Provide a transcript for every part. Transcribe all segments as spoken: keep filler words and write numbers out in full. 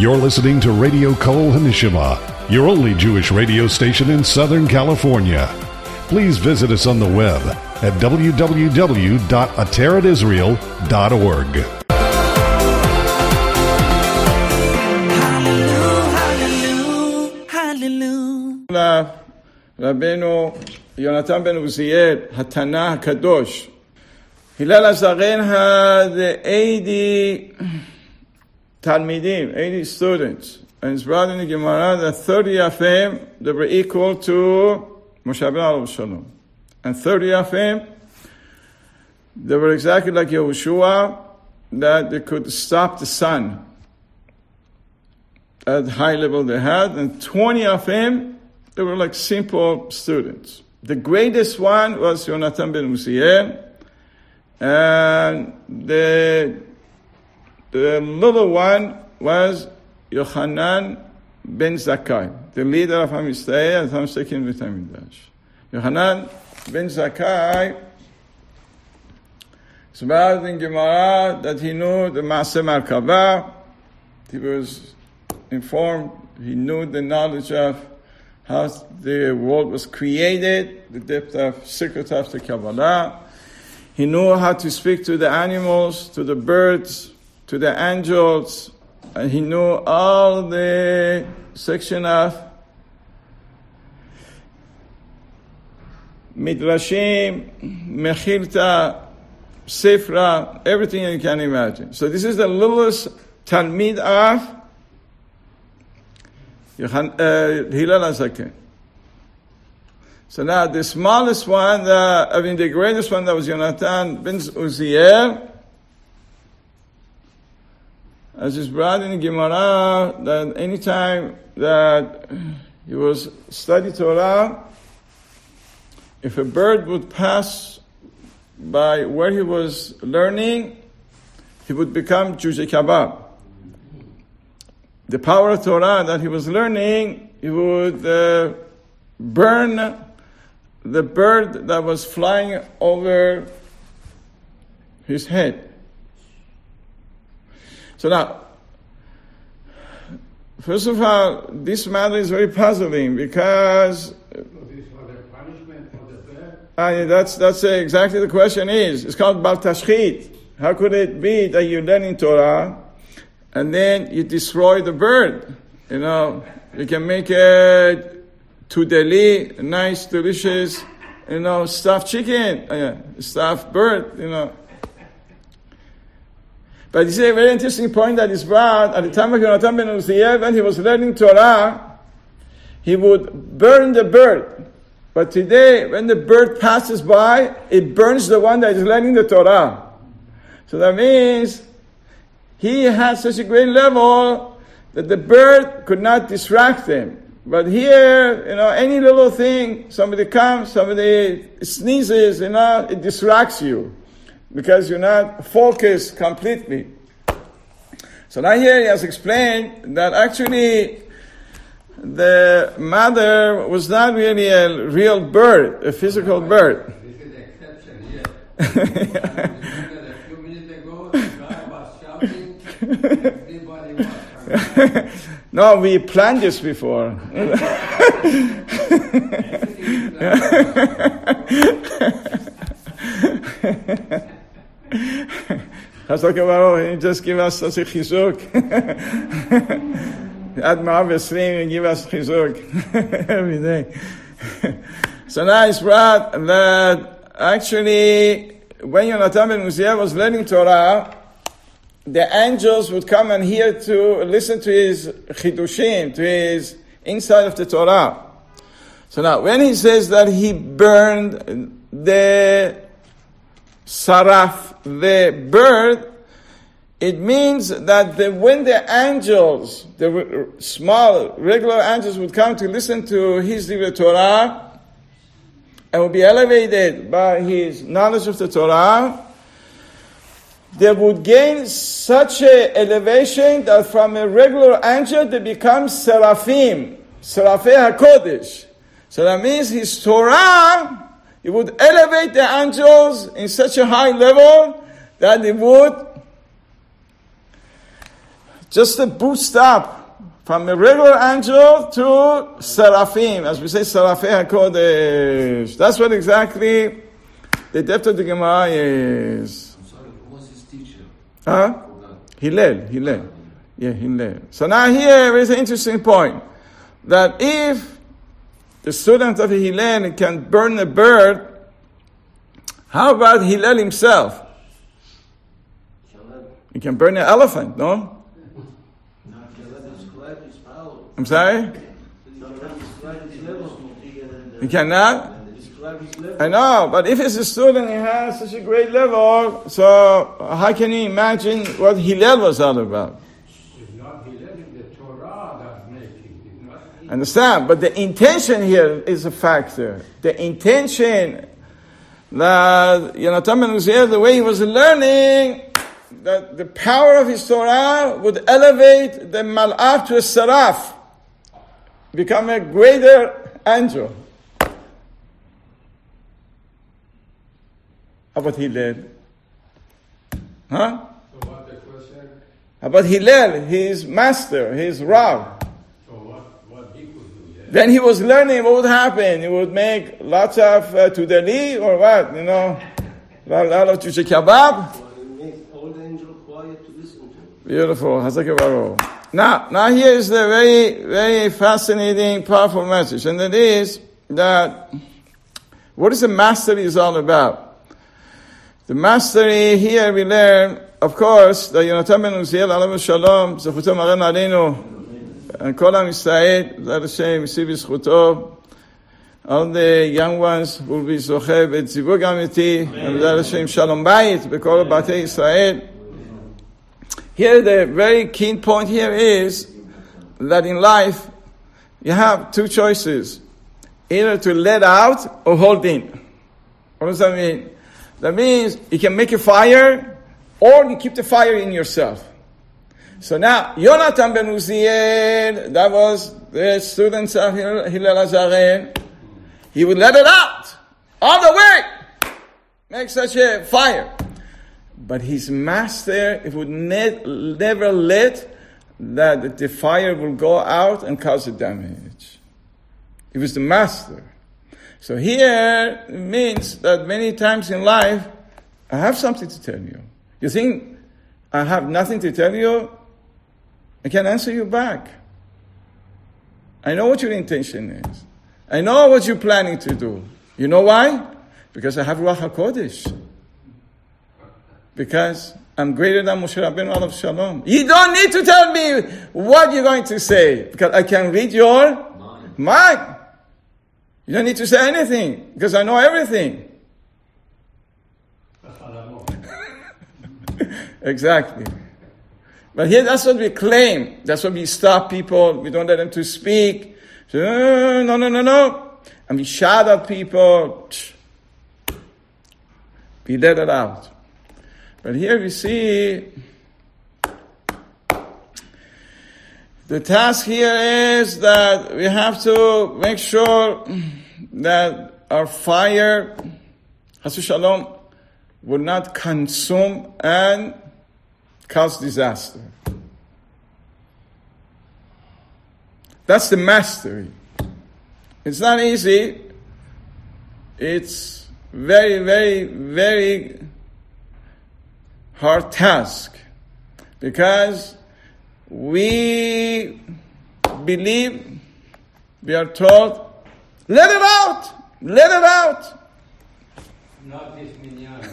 You're listening to Radio Kol Hanishima, your only Jewish radio station in Southern California. Please visit us on the web at w w w dot ateret israel dot org. Rabbeinu Yonatan ben Uziel, Hatana HaKadosh. Hillel HaZaken had eighty Talmidim, eighty students. And it's brought in the Gemara that thirty of them, they were equal to Moshe Rabbeinu Shalom. And thirty of them, they were exactly like Yehoshua, that they could stop the sun at high level they had. And twenty of them, they were like simple students. The greatest one was Yonatan ben Uziel, and the, the little one was Yochanan ben Zakkai, the leader of Am Yisrael, and Ham Sekin v'Tamidash. Yochanan ben Zakkai, it's about in Gemara that he knew the Maaseh Merkavah. He was informed, he knew the knowledge of how the world was created, the depth of secret of the Kabbalah. He knew how to speak to the animals, to the birds, to the angels, and he knew all the section of Midrashim, Mechilta, Sifra, everything you can imagine. So this is the littlest Talmid of Hillel HaZaken. So now the smallest one, the, I mean the greatest one, that was Yonatan ben Uziel. As is brought in the Gemara, that any time that he was studying Torah, if a bird would pass by where he was learning, he would become Jujay Kebab. The power of Torah that he was learning, he would uh, burn the bird that was flying over his head. So now, first of all, this matter is very puzzling because uh, that's that's uh, exactly the question is. It's called Bal Tashchit. How could it be that you're learning Torah and then you destroy the bird? You know, you can make it tudeli, nice, delicious, you know, stuffed chicken, uh, stuffed bird, you know. But this is a very interesting point that is brought at the time of Yonatan ben Uziel, when he was learning Torah, he would burn the bird. But today, when the bird passes by, it burns the one that is learning the Torah. So that means he had such a great level that the bird could not distract him. But here, you know, any little thing, somebody comes, somebody sneezes, you know, it distracts you because you're not focused completely. So now here he has explained that actually the mother was not really a real bird, a physical bird. This is the exception, yes. A few minutes ago, the guy was shouting, everybody was. No, we planned this before. Chazak Baruch, he just give us such a chizuk. At Ma'avesrim, he give us chizuk every day. So now it's brought that actually, when Yonatan ben Uziel was learning Torah, the angels would come and hear to listen to his chidushim, to his inside of the Torah. So now, when he says that he burned the saraf, the bird, it means that the, when the angels, the small, regular angels would come to listen to his Divrei Torah, and would be elevated by his knowledge of the Torah, they would gain such an elevation that from a regular angel they become seraphim, Seraphei HaKodesh. So that means his Torah, it would elevate the angels in such a high level that it would just a boost up from a regular angel to Seraphim, as we say, Seraphim HaKodesh. That's what exactly the depth of the Gemara is. I'm sorry, who was his teacher? Huh? Hillel, Hillel. Yeah, Hillel. So now here is an interesting point, that if the student of Hillel can burn a bird, how about Hillel himself? He can burn an elephant, no? I'm sorry? He cannot? I know, but if it's a student, he has such a great level, so how can you imagine what Hillel was all about? It's not Hillel, it's the Torah that's making. It's not Hillel. Understand? But the intention here is a factor. The intention that, you know, Tam Ben Uziel, the way he was learning, that the power of his Torah would elevate the Mal'af to a Seraph, become a greater angel. How about Hillel? Huh? So what the question? How about Hillel, his master, his Rav? So what, what he could do, yeah? Then he was learning what would happen. He would make lots of uh, tudeli or what, you know, a lot of chuche kebab. All the angels quiet to listen to. Beautiful. Hazak Baruch. Now, now here is the very, very fascinating, powerful message, and that is that what is the mastery is all about. The mastery here we learn, of course, that Yonatan ben Uziel, Alav Shalom, Zechuto Maren Aleinu, and Kol Am Yisrael, Zad Hashem, Yisiv Yischuto, all the young ones will be Zocheh et Zivug Amiti, and Zad Hashem Shalom Bayit, Bekol Batei Yisrael. Here the very key point here is that in life you have two choices, either to let out or hold in. What does that mean? That means you can make a fire, or you keep the fire in yourself. So now, Yonatan ben Uziel, that was the students of Hillel HaZaren, he would let it out, all the way, make such a fire. But his master, it would ne- never let that the fire will go out and cause the damage. He was the master. So here it means that many times in life, I have something to tell you. You think I have nothing to tell you? I can answer you back. I know what your intention is. I know what you're planning to do. You know why? Because I have Ruach HaKodesh. Because I'm greater than Moshe Rabbeinu Alav Shalom. You don't need to tell me what you're going to say, because I can read your mind. mind. You don't need to say anything, because I know everything. Exactly. But here, that's what we claim. That's what we stop people. We don't let them to speak. So, no, no, no, no. And we shout at people. We let it out. But here we see the task here is that we have to make sure that our fire, Hasu Shalom, will not consume and cause disaster. That's the mastery. It's not easy. It's very, very, very hard task, because we believe, we are told, let it out, let it out. Not this minyan.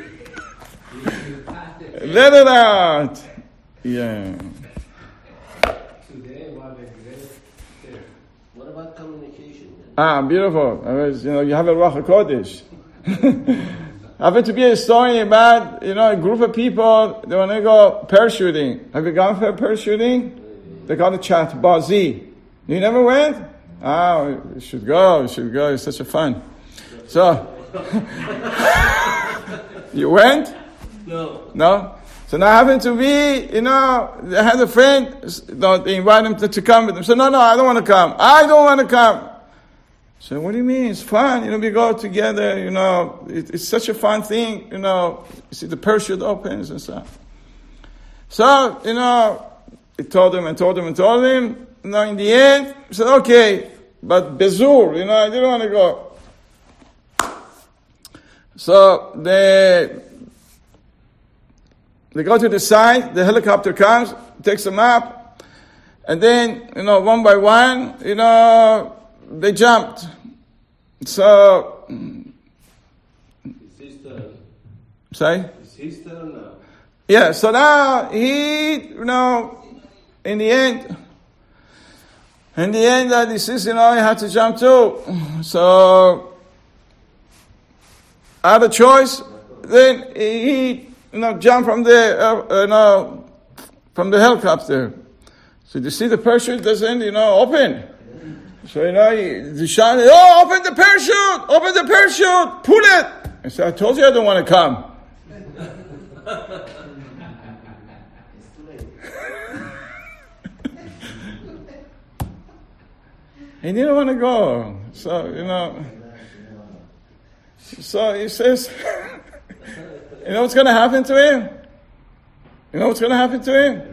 Let it out. Yeah. Today was a great day. What about communication then? Ah, beautiful. I was, you know, you have a Ruach HaKodesh. Happened to be a story about, you know, a group of people, they want to go parachuting. Have you gone for parachuting? They call it chat bazi. You never went? Ah, you should go, you should go. It's such a fun. So, you went? No. No? So now happened to be, you know, they had a friend, you know, they invited him to, to come with them. So no, no, I don't want to come. I don't want to come. So what do you mean? It's fun. You know, we go together, you know, it, it's such a fun thing, you know, you see the parachute opens and stuff. So, you know, he told him and told him and told him. You know, in the end, he said, okay, but Bezur, you know, I didn't want to go. So they, they go to the side, the helicopter comes, takes them up, and then, you know, one by one, you know, they jumped. So, say? His turn now. Yeah, so now he, you know, in the end, in the end, uh, he says, you know, he had to jump too. So, I had a choice. Then he, you know, jumped from the, uh, you know, from the helicopter. So you see the parachute doesn't, you know, open. So, you know, he, he shouted, oh, open the parachute! Open the parachute! Pull it! I said, I told you I don't want to come. He didn't want to go. So, you know, so he says, you know what's going to happen to him? You know what's going to happen to him?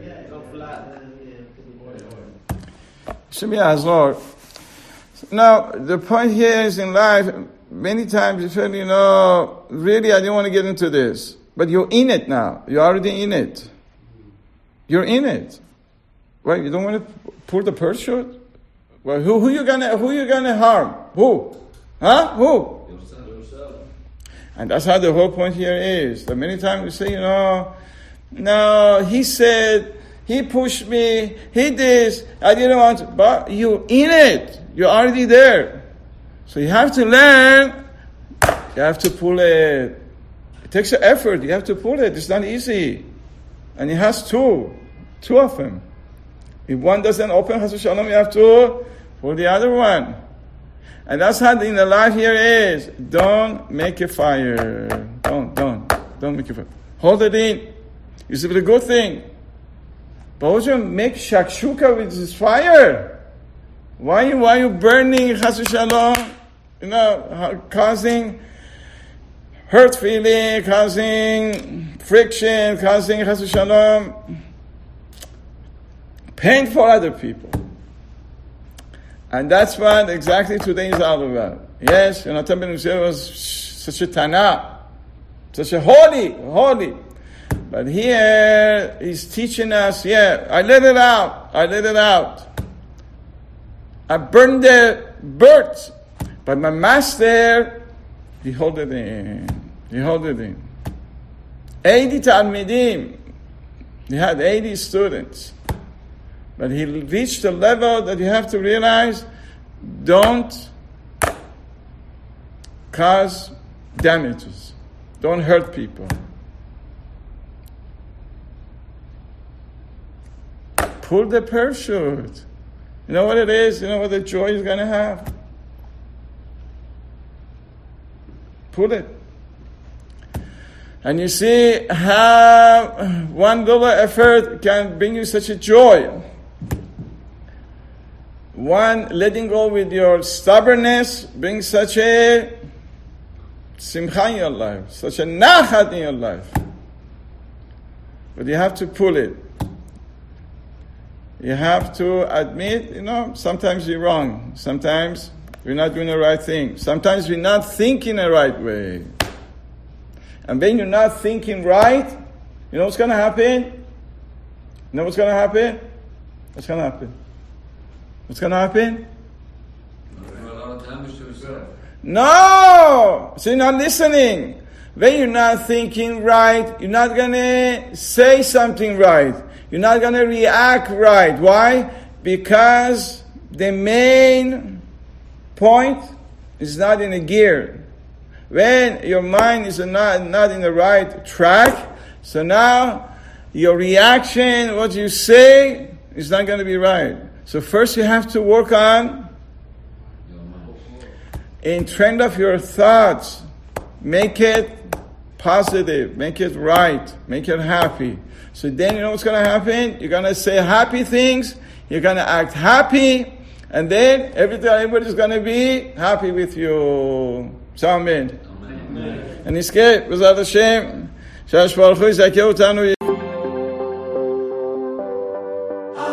Shemi Azor. Now, the point here is in life, many times you feel, you know, really I didn't want to get into this. But you're in it now. You're already in it. You're in it. Right? You don't want to pull the parachute? Well, who who you gonna who you gonna harm? Who? Huh? Who? Yourself. And that's how the whole point here is. That many times we say, you know, no, he said, he pushed me, he this, I didn't want to, but you're in it. You're already there. So you have to learn, you have to pull it. It takes an effort, you have to pull it. It's not easy. And he has two, two of them. If one doesn't open, Chas v'shalom, you have to pull the other one. And that's how in the life here is. Don't make a fire. Don't, don't, don't make a fire. Hold it in. It's a good thing. But would you make shakshuka with this fire? Why, why are you burning, Chas v'shalom? You know, causing hurt feeling, causing friction, causing, Chas v'shalom, pain for other people. And that's what exactly today is all about. Yes, Yonatan ben Uziel was such a Tana, such a holy, holy. But here, he's teaching us, yeah, I let it out, I let it out. I burned the birds, but my master, he held it in. He held it in. eighty Talmidim, he had eighty students. But he reached a level that you have to realize, don't cause damages. Don't hurt people. Pull the parachute. You know what it is? You know what the joy is going to have? Pull it. And you see how one little effort can bring you such a joy. One letting go with your stubbornness brings such a simcha in your life, such a nachat in your life. But you have to pull it. You have to admit, you know, sometimes you're wrong. Sometimes we're not doing the right thing. Sometimes we're not thinking the right way. And when you're not thinking right, you know what's going to happen? You know what's going to happen? What's going to happen? What's going to happen? No! So you're not listening. When you're not thinking right, you're not going to say something right. You're not going to react right. Why? Because the main point is not in a gear. When your mind is not, not in the right track, so now your reaction, what you say, is not going to be right. So first you have to work on in trend of your thoughts. Make it positive, make it right, make it happy. So then you know what's going to happen? You're going to say happy things, you're going to act happy, and then everything, everybody's going to be happy with you. So amen. And it's good, B'ezrat Hashem, שהשם יזכה אותנו.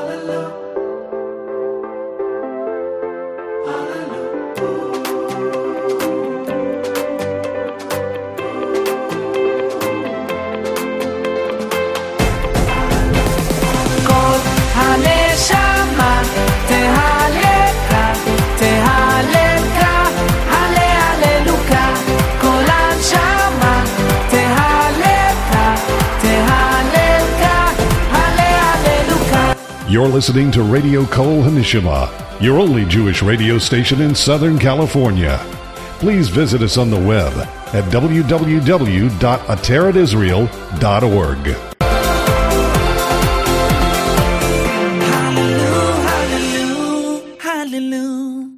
You're listening to Radio Kol Hanishima, your only Jewish radio station in Southern California. Please visit us on the web at w w w dot ateret israel dot org.